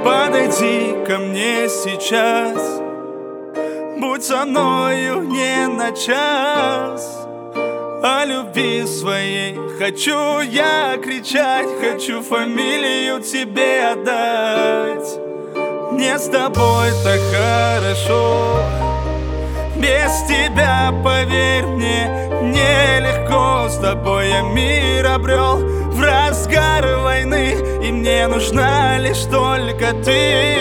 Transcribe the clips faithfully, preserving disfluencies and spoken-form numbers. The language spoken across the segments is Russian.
Подойди ко мне сейчас, будь со мною не на час. О любви своей хочу я кричать, хочу фамилию тебе отдать. Мне с тобой так хорошо, без тебя, поверь мне, нелегко. С тобой я мир обрел в разгар войны, и мне нужна лишь только ты.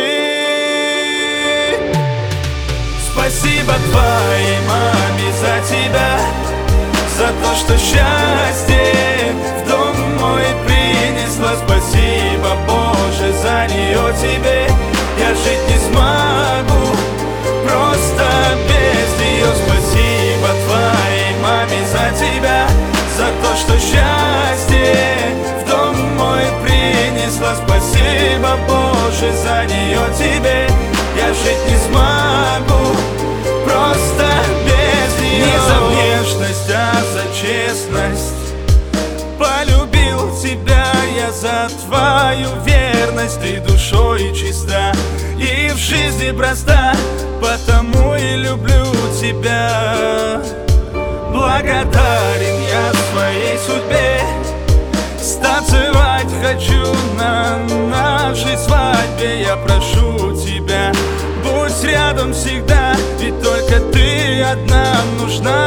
Спасибо твоей маме за тебя, за то, что счастье в дом мой принесла. Спасибо, Боже, за нее тебе. Я жить не смогу просто без нее. Спасибо твоей маме за тебя, за то, что счастье в дом мой принесла. Спасибо, Боже, за нее тебе. Я жить не смогу просто без нее. Не за внешность, а за честность полюбил тебя я, за твою верность. Ты душой чиста и в жизни проста, потому и люблю тебя. Благодарен я своей судьбе, станцевать хочу на нашей свадьбе. Я прошу тебя, будь рядом всегда, ведь только ты одна нужна.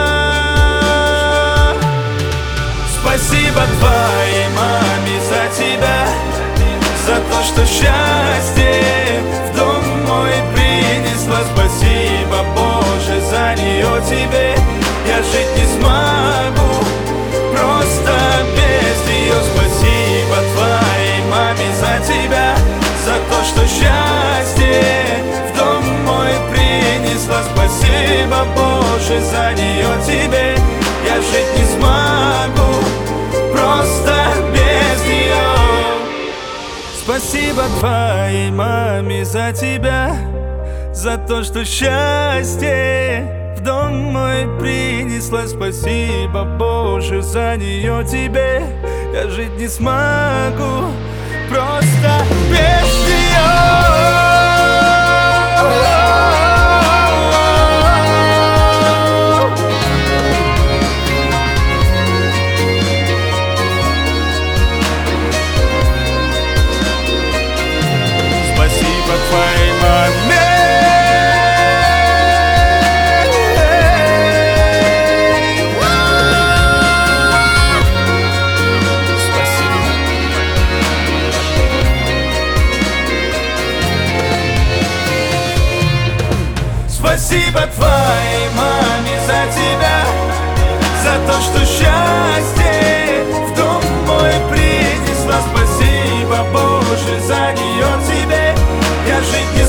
Спасибо твоей маме за тебя, за то, что счастье в дом мой принесла. Спасибо, Боже, за нее тебе. Я жить не смогу просто без нее. Спасибо твоей маме за тебя, за то, что счастье в дом мой принесла. Спасибо, Боже, за нее тебе. Я жить не смогу просто без нее. Спасибо твоей маме за тебя, за то, что счастье в дом мой принесла. Спасибо, Боже, за нее тебе. Я жить не смогу просто без нее. Спасибо твоей маме. Спасибо твоей маме за тебя, за то, что счастье в дом мой принесла. Спасибо, Боже, за нее тебе. Я жить не